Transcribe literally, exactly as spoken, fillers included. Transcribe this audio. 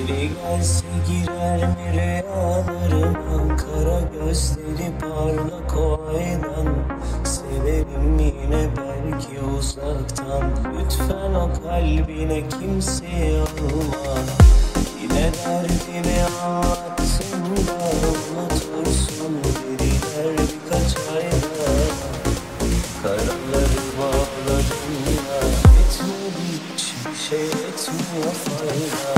Biri gelse girer mi rüyalarıma? Kara gözleri parlak o aydan. Severim yine belki uzaktan. Lütfen o kalbine kimseyi alma. Yine derdimi anlattığımda unutursun dediler birkaç ayda. Karaları bağladım ya, etmedi hiçbir şey, etmiyor fayda.